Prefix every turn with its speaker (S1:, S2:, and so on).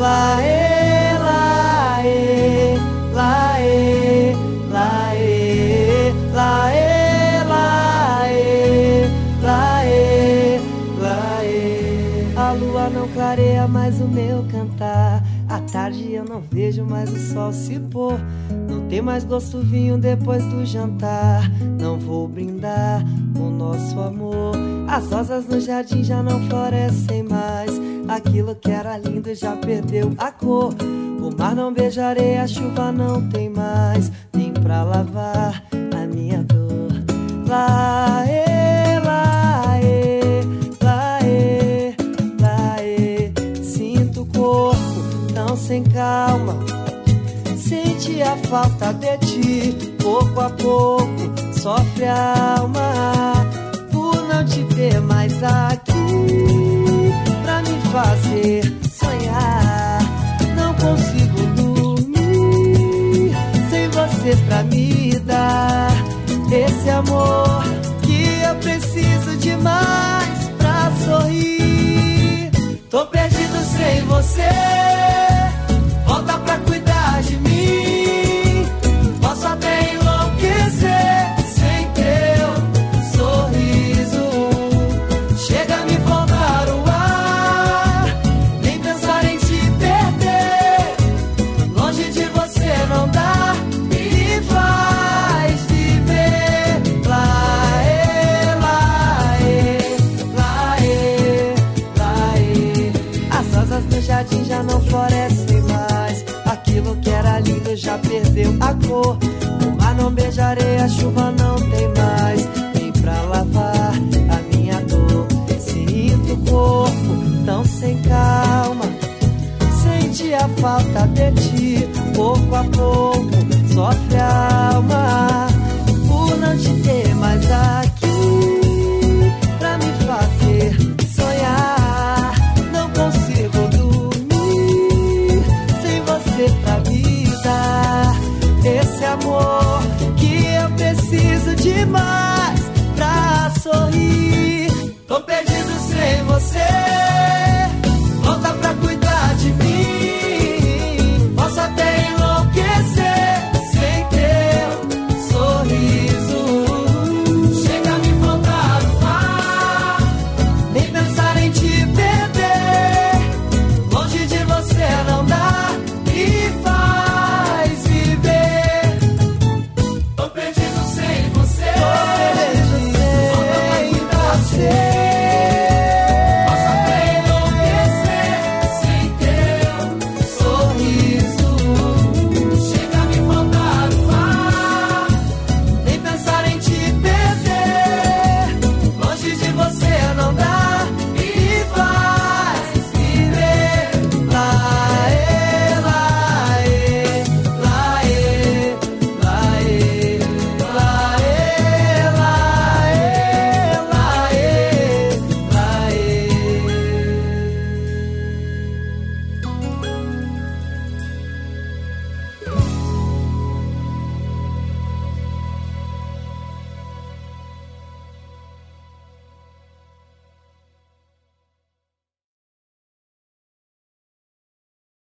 S1: Laê, laê, laê, laê, laê, laê, laê, laê. A lua não clareia mais o meu cantar. À tarde eu não vejo mais o sol se pôr. Não tem mais gosto vinho depois do jantar. Não vou brindar o nosso amor. As rosas no jardim já não florescem mais. Aquilo que era lindo já perdeu a cor. O mar não beija areia, a chuva não tem mais nem pra lavar a minha dor. Laê, laê, laê, laê. Sinto o corpo tão sem calma. Sente a falta de ti. Pouco a pouco sofre a alma por não te ter mais aqui pra me fazer sonhar. Não consigo dormir sem você pra me dar esse amor que eu preciso demais pra sorrir. Tô perdido sem você.